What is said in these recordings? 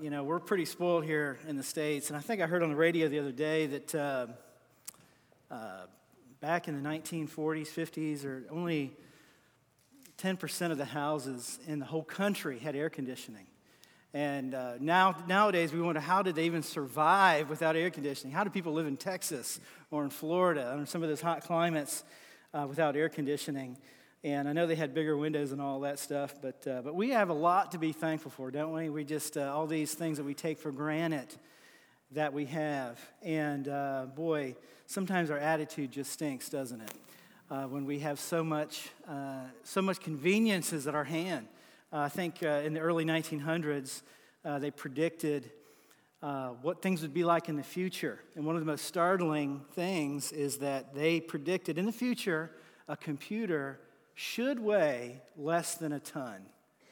we're pretty spoiled here in the States, and I think I heard on the radio the other day that back in the 1940s, 50s, or only 10% of the houses in the whole country had air conditioning. And nowadays we wonder, how did they even survive without air conditioning? How do people live in Texas or in Florida or some of those hot climates without air conditioning? And I know they had bigger windows and all that stuff, but we have a lot to be thankful for, don't we? We just, all these things that we take for granted that we have. And boy, sometimes our attitude just stinks, doesn't it? When we have so much conveniences at our hand. I think in the early 1900s, they predicted what things would be like in the future. And one of the most startling things is that they predicted in the future a computer should weigh less than a ton.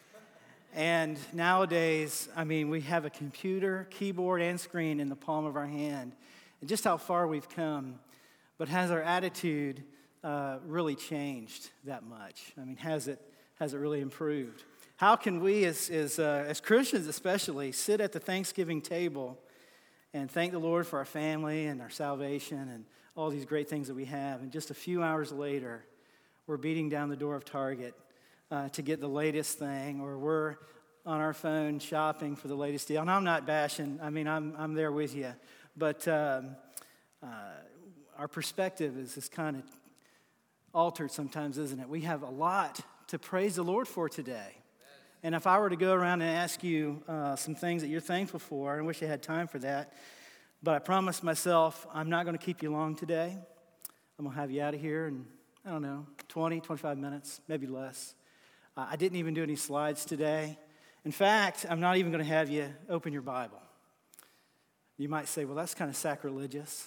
And nowadays, we have a computer, keyboard, and screen in the palm of our hand. And just how far we've come. But has our attitude really changed that much? Has it really improved? How can we, as Christians especially, sit at the Thanksgiving table and thank the Lord for our family and our salvation and all these great things that we have, and just a few hours later, we're beating down the door of Target to get the latest thing, or we're on our phone shopping for the latest deal? And I'm not bashing. I'm there with you. But our perspective is kind of altered sometimes, isn't it? We have a lot to praise the Lord for today. And if I were to go around and ask you some things that you're thankful for, I wish I had time for that, but I promised myself I'm not going to keep you long today. I'm going to have you out of here in, 20, 25 minutes, maybe less. I didn't even do any slides today. In fact, I'm not even going to have you open your Bible. You might say, well, that's kind of sacrilegious.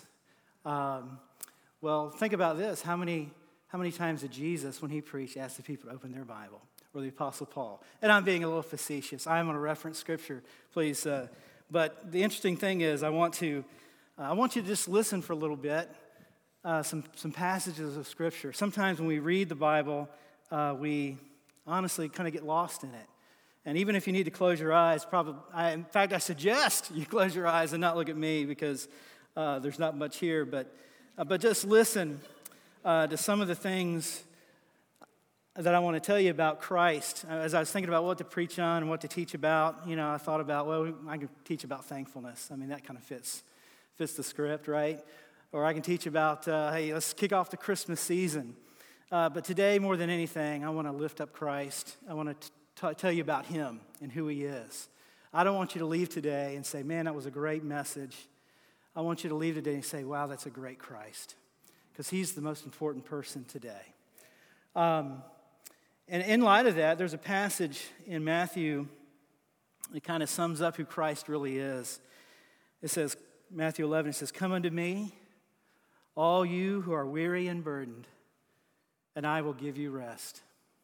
Well, think about this. How many times did Jesus, when he preached, ask the people to open their Bible? Or the Apostle Paul? And I'm being a little facetious. I'm going to reference Scripture, please. But the interesting thing is, I want you to just listen for a little bit. Some passages of Scripture. Sometimes when we read the Bible, we honestly kind of get lost in it. And even if you need to close your eyes, I suggest you close your eyes and not look at me, because there's not much here. But just listen to some of the things that I want to tell you about Christ. As I was thinking about what to preach on and what to teach about, I thought about, well, I can teach about thankfulness. That kind of fits the script, right? Or I can teach about, hey, let's kick off the Christmas season. But today, more than anything, I want to lift up Christ. I want to tell you about him and who he is. I don't want you to leave today and say, man, that was a great message. I want you to leave today and say, wow, that's a great Christ. Because he's the most important person today. And in light of that, there's a passage in Matthew that kind of sums up who Christ really is. It says, Matthew 11, it says, come unto me, all you who are weary and burdened, and I will give you rest.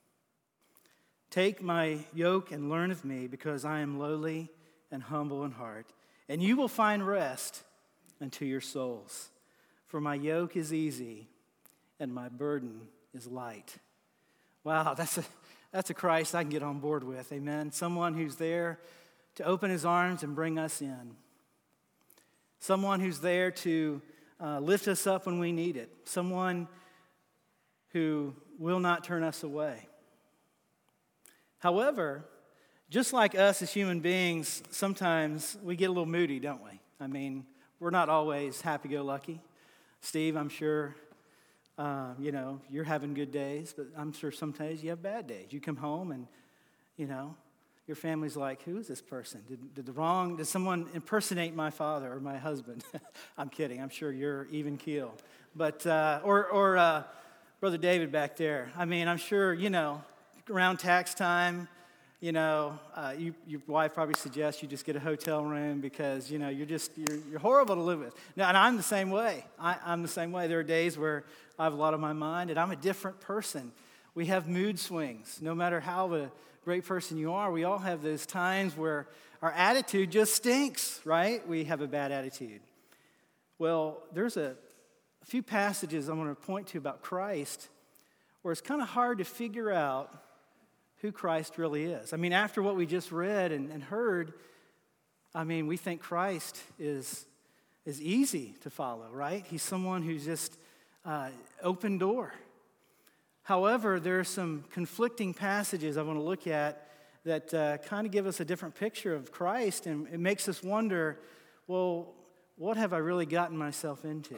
Take my yoke and learn of me, because I am lowly and humble in heart, and you will find rest unto your souls. For my yoke is easy, and my burden is light. Wow, that's a Christ I can get on board with, amen? Someone who's there to open his arms and bring us in. Someone who's there to lift us up when we need it. Someone who will not turn us away. However, just like us as human beings, sometimes we get a little moody, don't we? We're not always happy-go-lucky. Steve, I'm sure you're having good days, but I'm sure sometimes you have bad days. You come home and, your family's like, who is this person? Did someone impersonate my father or my husband? I'm kidding. I'm sure you're even keel. But, or Brother David back there. I'm sure, around tax time, your wife probably suggests you just get a hotel room because, you're horrible to live with. Now, and I'm the same way. I'm the same way. There are days where I have a lot on my mind, and I'm a different person. We have mood swings. No matter how the great person you are, we all have those times where our attitude just stinks, right? We have a bad attitude. Well, there's a few passages I'm going to point to about Christ where it's kind of hard to figure out who Christ really is. After what we just read and heard, I mean, we think Christ is easy to follow, right? He's someone who's just open door. However, there are some conflicting passages I want to look at that kind of give us a different picture of Christ, and it makes us wonder, well, what have I really gotten myself into?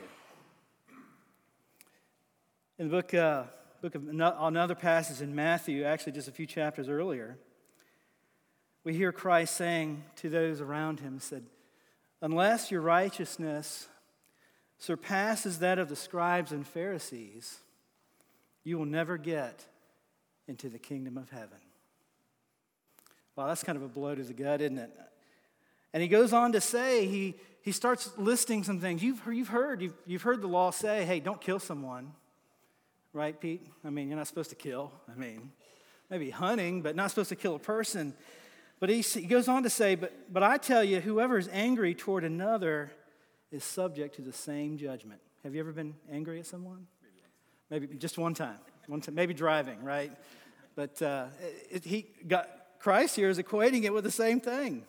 In the book of another passage in Matthew, actually just a few chapters earlier, we hear Christ saying to those around him, said, "Unless your righteousness surpasses that of the scribes and Pharisees, you will never get into the kingdom of heaven." Wow, that's kind of a blow to the gut, isn't it? And he goes on to say, he starts listing some things. You've heard the law say, hey, don't kill someone. Right, Pete? I mean, you're not supposed to kill. I mean, maybe hunting, but not supposed to kill a person. But he goes on to say, but I tell you, whoever is angry toward another is subject to the same judgment. Have you ever been angry at someone? Maybe just one time, maybe driving, right? But Christ here is equating it with the same thing.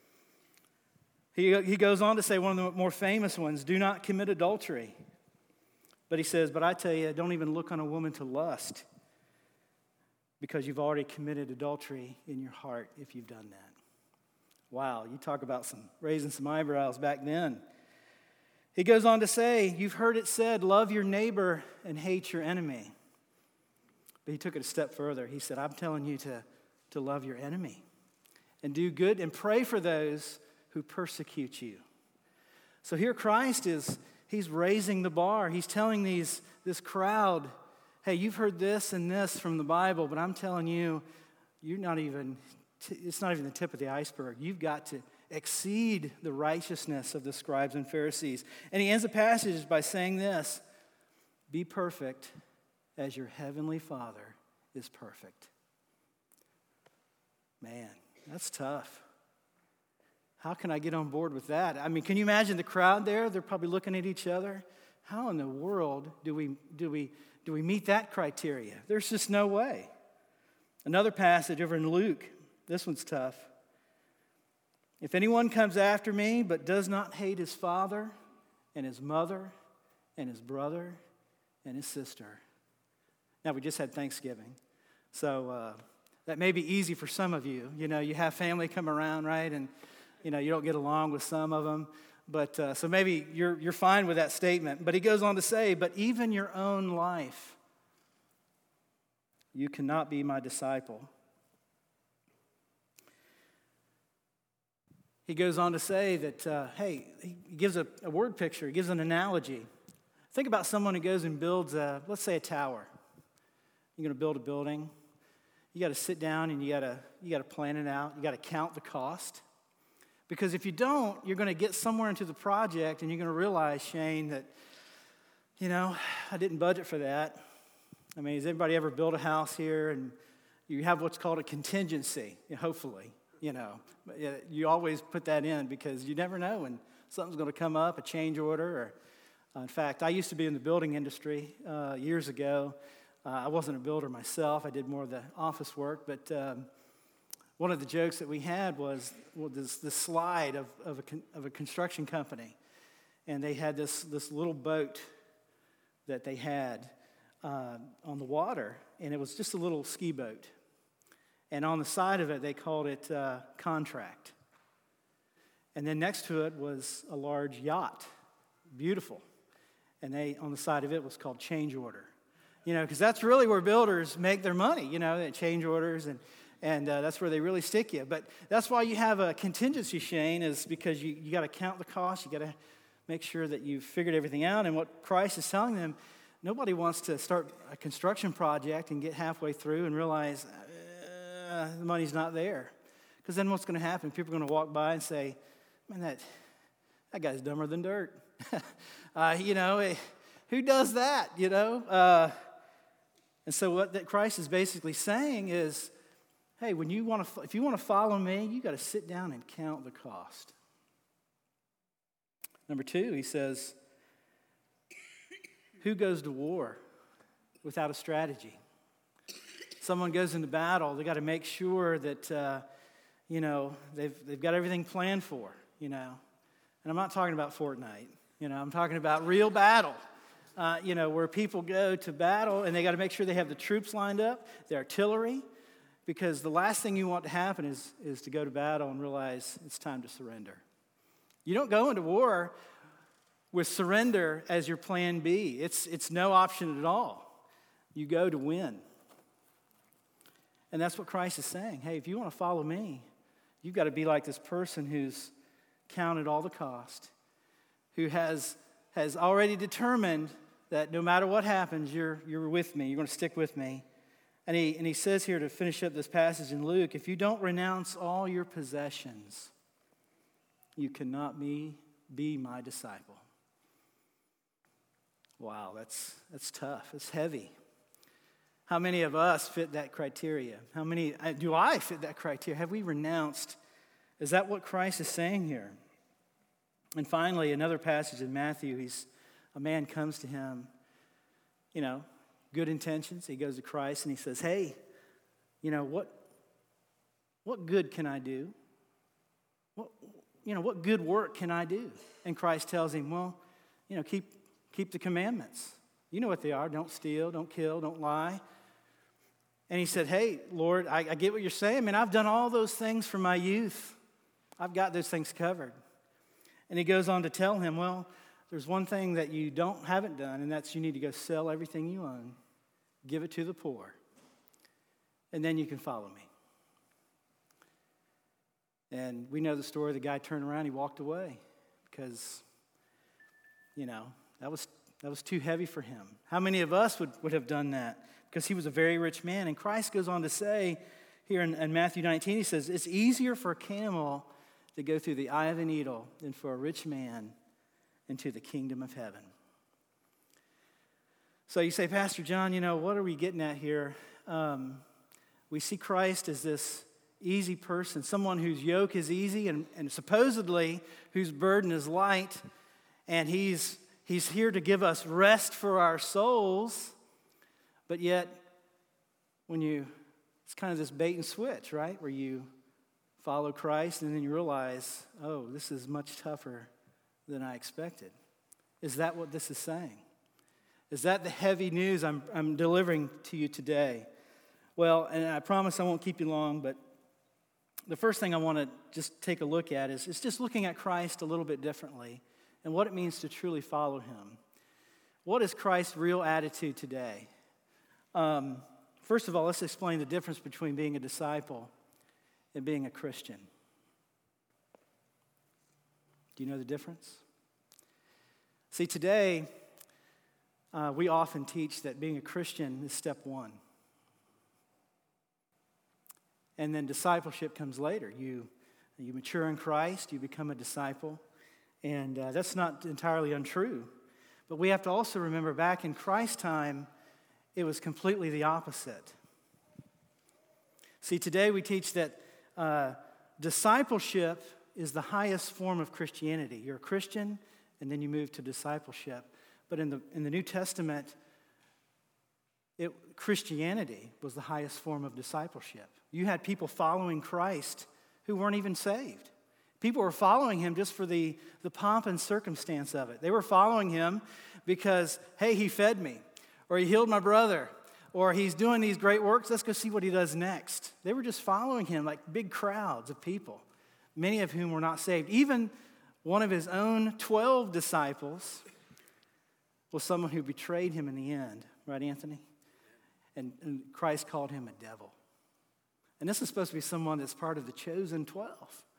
He goes on to say one of the more famous ones, do not commit adultery. But he says, but I tell you, don't even look on a woman to lust, because you've already committed adultery in your heart if you've done that. Wow, you talk about raising some eyebrows back then. He goes on to say, you've heard it said, love your neighbor and hate your enemy. But he took it a step further. He said, I'm telling you to love your enemy and do good and pray for those who persecute you. So here Christ he's raising the bar. He's telling this crowd, hey, you've heard this and this from the Bible, but I'm telling you, it's not even the tip of the iceberg. You've got to exceed the righteousness of the scribes and Pharisees. And he ends the passage by saying this, be perfect as your heavenly Father is perfect. Man, that's tough. How can I get on board with that? I mean, can you imagine the crowd there? They're probably looking at each other. How in the world do we meet that criteria? There's just no way. Another passage over in Luke, this one's tough. If anyone comes after me but does not hate his father and his mother and his brother and his sister. Now, we just had Thanksgiving, so that may be easy for some of you. You know, you have family come around, right? And, you know, you don't get along with some of them. But so maybe you're fine with that statement. But he goes on to say, but even your own life, you cannot be my disciple. He goes on to say that, hey, he gives a word picture. He gives an analogy. Think about someone who goes and builds, let's say, a tower. You're going to build a building. You got to sit down and you got to plan it out. You got to count the cost. Because if you don't, you're going to get somewhere into the project and you're going to realize, Shane, that, you know, I didn't budget for that. I mean, has anybody ever built a house here and you have what's called a contingency, hopefully, you know. You always put that in because you never know when something's going to come up, a change order. Or, in fact, I used to be in the building industry years ago. I wasn't a builder myself. I did more of the office work, but one of the jokes that we had was this slide of a construction company, and they had this little boat that they had on the water, and it was just a little ski boat. And on the side of it, they called it contract. And then next to it was a large yacht, beautiful. And on the side of it was called change order. You know, because that's really where builders make their money, you know, they change orders, and that's where they really stick you. But that's why you have a contingency, Shane, is because you got to count the cost. You got to make sure that you've figured everything out. And what Christ is telling them, nobody wants to start a construction project and get halfway through and realize the money's not there. Because then what's going to happen? People are going to walk by and say, man, that guy's dumber than dirt. You know, who does that, you know? And so what that Christ is basically saying is, hey, if you want to follow me, you got to sit down and count the cost. Number 2, he says, who goes to war without a strategy? Someone goes into battle, they got to make sure that they've got everything planned for, And I'm not talking about Fortnite. I'm talking about real battle, where people go to battle and they got to make sure they have the troops lined up, the artillery, because the last thing you want to happen is to go to battle and realize it's time to surrender. You don't go into war with surrender as your plan B. It's no option at all. You go to win. And that's what Christ is saying. Hey, if you want to follow me, you've got to be like this person who's counted all the cost, who has already determined that no matter what happens, you're with me, you're going to stick with me. And he says here to finish up this passage in Luke, if you don't renounce all your possessions, you cannot be my disciple. Wow, that's tough. It's heavy. How many of us fit that criteria? How many do I fit that criteria? Have we renounced? Is that what Christ is saying here? And finally, another passage in Matthew, a man comes to him, good intentions. He goes to Christ and he says, hey, what good can I do? What good work can I do? And Christ tells him, well, keep the commandments. You know what they are. Don't steal, don't kill, don't lie. And he said, hey, Lord, I get what you're saying. Man, I've done all those things from my youth. I've got those things covered. And he goes on to tell him, well, there's one thing that you haven't done, and that's you need to go sell everything you own, give it to the poor, and then you can follow me. And we know the story. The guy turned around, he walked away because, that was too heavy for him. How many of us would have done that? Because he was a very rich man. And Christ goes on to say here in Matthew 19, he says, it's easier for a camel to go through the eye of a needle than for a rich man into the kingdom of heaven. So you say, Pastor John, what are we getting at here? We see Christ as this easy person, someone whose yoke is easy and supposedly whose burden is light, and he's here to give us rest for our souls. But yet, it's kind of this bait and switch, right? Where you follow Christ and then you realize, oh, this is much tougher than I expected. Is that what this is saying? Is that the heavy news I'm delivering to you today? Well, and I promise I won't keep you long, but the first thing I want to just take a look at is just looking at Christ a little bit differently and what it means to truly follow him. What is Christ's real attitude today? First of all, let's explain the difference between being a disciple and being a Christian. Do you know the difference? See, today, we often teach that being a Christian is step one. And then discipleship comes later. You mature in Christ, you become a disciple, and that's not entirely untrue. But we have to also remember back in Christ's time, it was completely the opposite. See, today we teach that discipleship is the highest form of Christianity. You're a Christian, and then you move to discipleship. But in the New Testament, Christianity was the highest form of discipleship. You had people following Christ who weren't even saved. People were following him just for the pomp and circumstance of it. They were following him because, hey, he fed me, or he healed my brother, or he's doing these great works. Let's go see what he does next. They were just following him like big crowds of people, many of whom were not saved. Even one of his own 12 disciples was someone who betrayed him in the end. Right, Anthony? And Christ called him a devil. And this is supposed to be someone that's part of the chosen 12.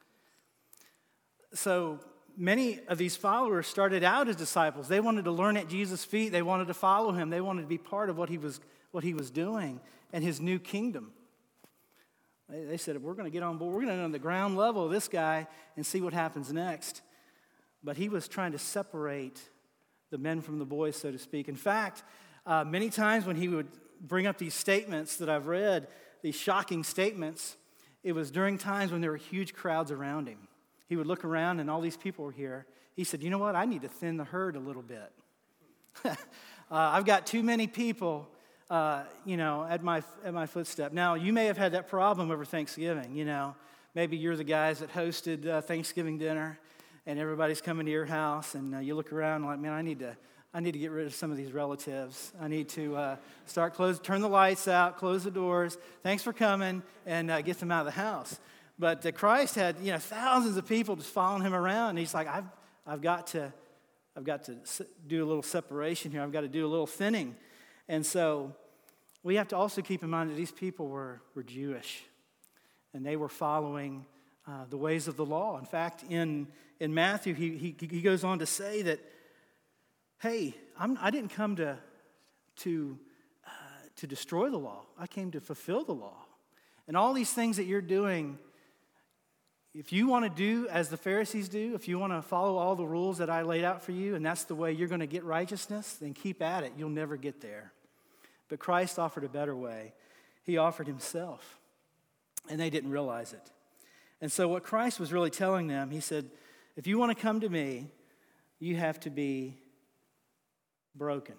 So many of these followers started out as disciples. They wanted to learn at Jesus' feet. They wanted to follow him. They wanted to be part of what he was doing and his new kingdom. They said, we're going to get on board. We're going to get on the ground level of this guy and see what happens next. But he was trying to separate the men from the boys, so to speak. In fact, many times when he would bring up these statements that I've read, these shocking statements, it was during times when there were huge crowds around him. He would look around and all these people were here. He said, you know what? I need to thin the herd a little bit. I've got too many people, at my footstep. Now, you may have had that problem over Thanksgiving, maybe you're the guys that hosted Thanksgiving dinner, and everybody's coming to your house, and you look around like, man, I need to get rid of some of these relatives. I need to turn the lights out, close the doors. Thanks for coming, and get them out of the house. But Christ had thousands of people just following him around, and he's like, I've got to do a little separation here. I've got to do a little thinning, and so we have to also keep in mind that these people were Jewish, and they were following the ways of the law. In fact, in Matthew, he goes on to say that, hey, I didn't come to destroy the law. I came to fulfill the law. And all these things that you're doing, if you want to do as the Pharisees do, if you want to follow all the rules that I laid out for you, and that's the way you're going to get righteousness, then keep at it. You'll never get there. But Christ offered a better way. He offered himself, and they didn't realize it. And so what Christ was really telling them, he said, if you want to come to me, you have to be broken.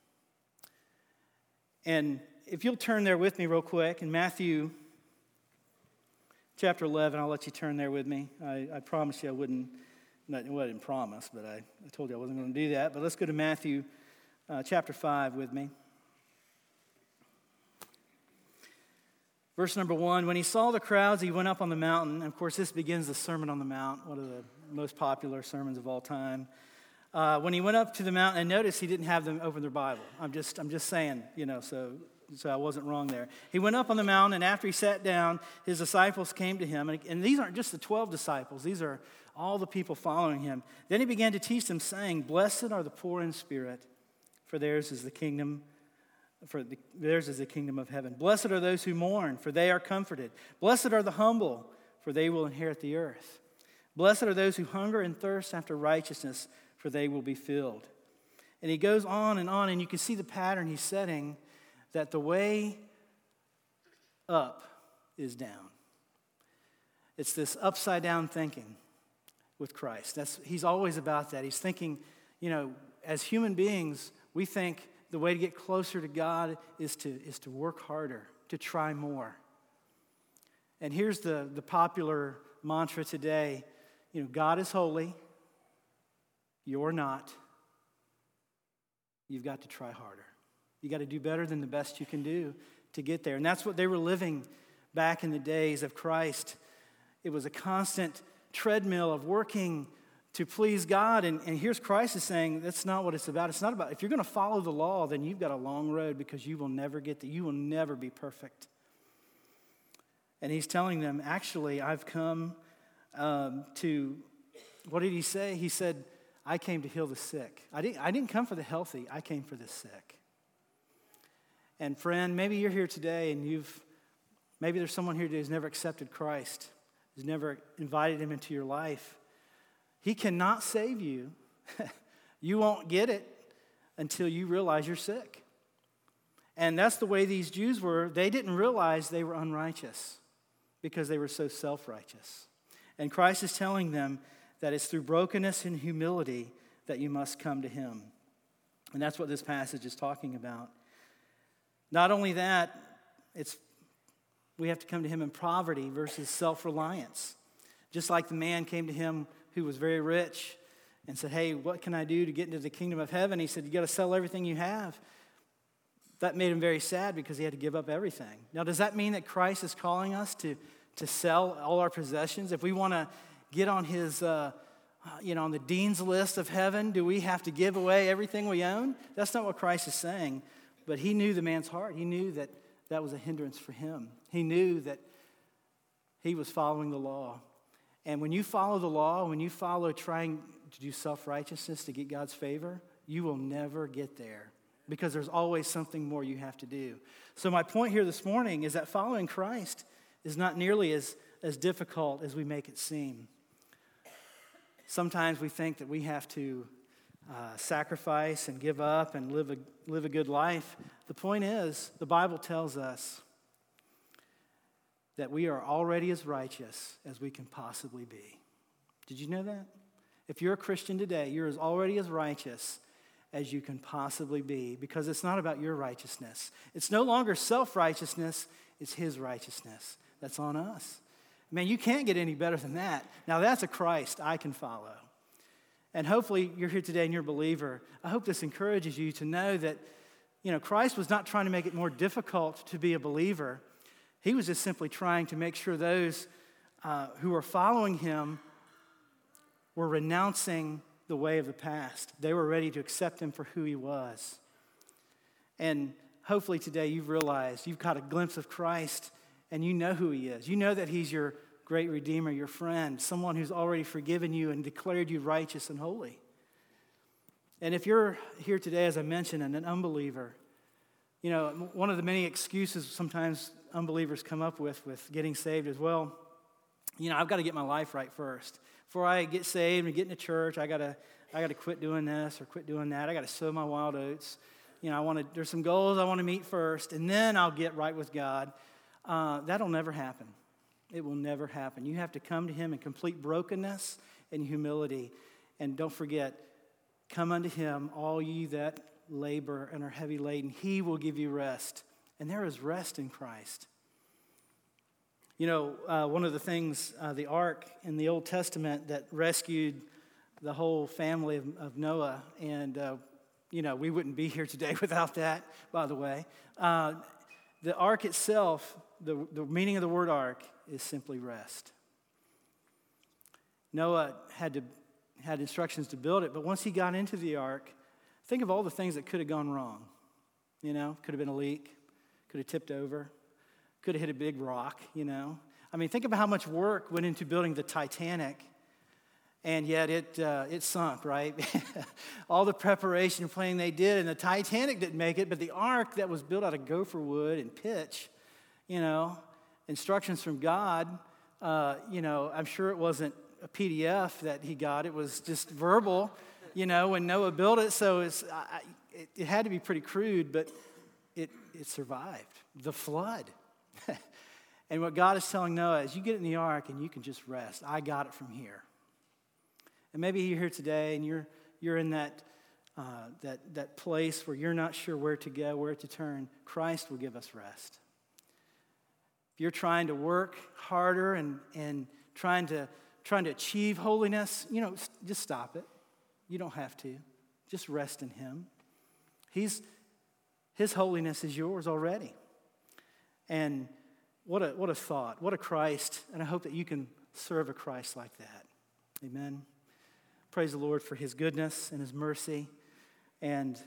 And if you'll turn there with me real quick, in Matthew chapter 11, I'll let you turn there with me. I promised you I wouldn't, well, I didn't promise, but I told you I wasn't going to do that. But let's go to Matthew chapter 5 with me. Verse number 1, when he saw the crowds, he went up on the mountain. Of course, this begins the Sermon on the Mount, one of the most popular sermons of all time. When he went up to the mountain, and notice he didn't have them open their Bible. I'm just saying, so I wasn't wrong there. He went up on the mountain, and after he sat down, his disciples came to him. And these aren't just the 12 disciples. These are all the people following him. Then he began to teach them, saying, blessed are the poor in spirit, for theirs is the kingdom of heaven. Blessed are those who mourn, for they are comforted. Blessed are the humble, for they will inherit the earth. Blessed are those who hunger and thirst after righteousness, for they will be filled. And he goes on, and you can see the pattern he's setting, that the way up is down. It's this upside down thinking with Christ. He's always about that. He's thinking, as human beings, we think the way to get closer to God is to work harder, to try more. And here's the popular mantra today, God is holy, you're not. You've got to try harder. You got to do better than the best you can do to get there. And that's what they were living back in the days of Christ. It was a constant treadmill of working to please God. And here's Christ is saying, that's not what it's about. It's not about, if you're going to follow the law, then you've got a long road because you will never get there. You will never be perfect. And he's telling them, actually, I've come to, what did he say? He said, I came to heal the sick. I didn't come for the healthy. I came for the sick. And friend, maybe you're here today and maybe there's someone here today who's never accepted Christ, who's never invited him into your life. He cannot save you. You won't get it until you realize you're sick. And that's the way these Jews were. They didn't realize they were unrighteous because they were so self-righteous. And Christ is telling them that it's through brokenness and humility that you must come to him. And that's what this passage is talking about. Not only that, we have to come to him in poverty versus self-reliance. Just like the man came to him who was very rich and said, hey, what can I do to get into the kingdom of heaven? He said, you got to sell everything you have. That made him very sad because he had to give up everything. Now, does that mean that Christ is calling us to sell all our possessions? If we want to get on his, on the dean's list of heaven, do we have to give away everything we own? That's not what Christ is saying. But he knew the man's heart. He knew that that was a hindrance for him. He knew that he was following the law. And when you follow the law, when you follow trying to do self-righteousness to get God's favor, you will never get there because there's always something more you have to do. So my point here this morning is that following Christ is not nearly as difficult as we make it seem. Sometimes we think that we have to sacrifice and give up and live a good life. The point is, the Bible tells us that we are already as righteous as we can possibly be. Did you know that? If you're a Christian today, you're already as righteous as you can possibly be because it's not about your righteousness. It's no longer self-righteousness, it's his righteousness that's on us. Man, you can't get any better than that. Now that's a Christ I can follow. And hopefully you're here today and you're a believer. I hope this encourages you to know that, Christ was not trying to make it more difficult to be a believer. He was just simply trying to make sure those who were following him were renouncing the way of the past. They were ready to accept him for who he was. And hopefully today you've realized you've got a glimpse of Christ and you know who he is. You know that he's your great Redeemer, your friend, someone who's already forgiven you and declared you righteous and holy. And if you're here today, as I mentioned, and an unbeliever, one of the many excuses sometimes unbelievers come up with getting saved as well, I've got to get my life right first. Before I get saved and get into church, I got to quit doing this or quit doing that. I got to sow my wild oats. There's some goals I want to meet first, and then I'll get right with God. That'll never happen. It will never happen. You have to come to him in complete brokenness and humility. And don't forget, come unto him, all ye that labor and are heavy laden. He will give you rest. And there is rest in Christ. One of the things, the ark in the Old Testament that rescued the whole family of Noah, and, we wouldn't be here today without that, by the way. The ark itself, the meaning of the word ark is simply rest. Noah had instructions to build it, but once he got into the ark, think of all the things that could have gone wrong. Could have been a leak, could have tipped over, could have hit a big rock, think about how much work went into building the Titanic, and yet it sunk, right? All the preparation and planning they did, and the Titanic didn't make it, but the ark that was built out of gopher wood and pitch, instructions from God, I'm sure it wasn't a PDF that he got. It was just verbal, when Noah built it. So it had to be pretty crude, but it survived the flood. And what God is telling Noah is you get in the ark and you can just rest. I got it from here. And maybe you're here today and you're in that place where you're not sure where to go, where to turn. Christ will give us rest. If you're trying to work harder and trying to achieve holiness, just stop it. You don't have to. Just rest in him. His holiness is yours already. And what a thought, what a Christ, and I hope that you can serve a Christ like that. Amen. Praise the Lord for his goodness and his mercy. And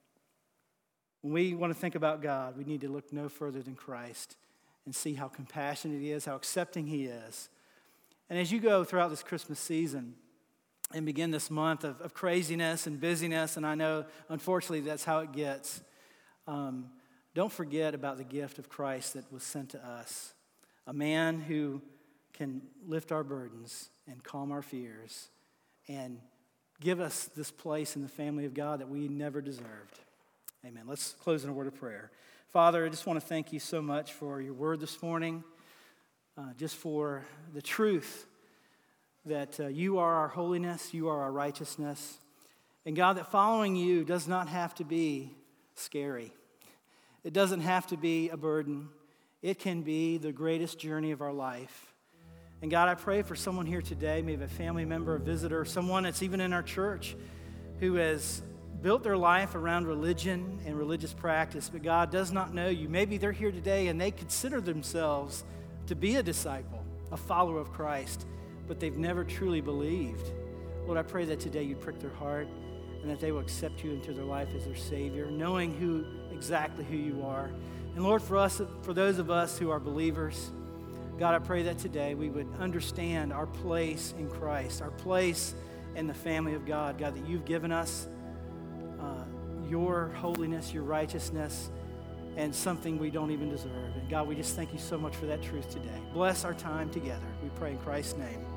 when we want to think about God, we need to look no further than Christ and see how compassionate he is, how accepting he is. And as you go throughout this Christmas season and begin this month of craziness and busyness, and I know, unfortunately, that's how it gets, don't forget about the gift of Christ that was sent to us, a man who can lift our burdens and calm our fears and give us this place in the family of God that we never deserved. Amen. Let's close in a word of prayer. Father, I just want to thank you so much for your word this morning, just for the truth that you are our holiness, you are our righteousness, and God, that following you does not have to be scary. It doesn't have to be a burden. It can be the greatest journey of our life. And God, I pray for someone here today, maybe a family member, a visitor, someone that's even in our church who has built their life around religion and religious practice, but God does not know you. Maybe they're here today and they consider themselves to be a disciple, a follower of Christ, but they've never truly believed. Lord, I pray that today you prick their heart and that they will accept you into their life as their Savior, knowing exactly who you are. And Lord, for those of us who are believers, God, I pray that today we would understand our place in Christ, our place in the family of God. God, that you've given us your holiness, your righteousness, and something we don't even deserve. And God, we just thank you so much for that truth today. Bless our time together. We pray in Christ's name.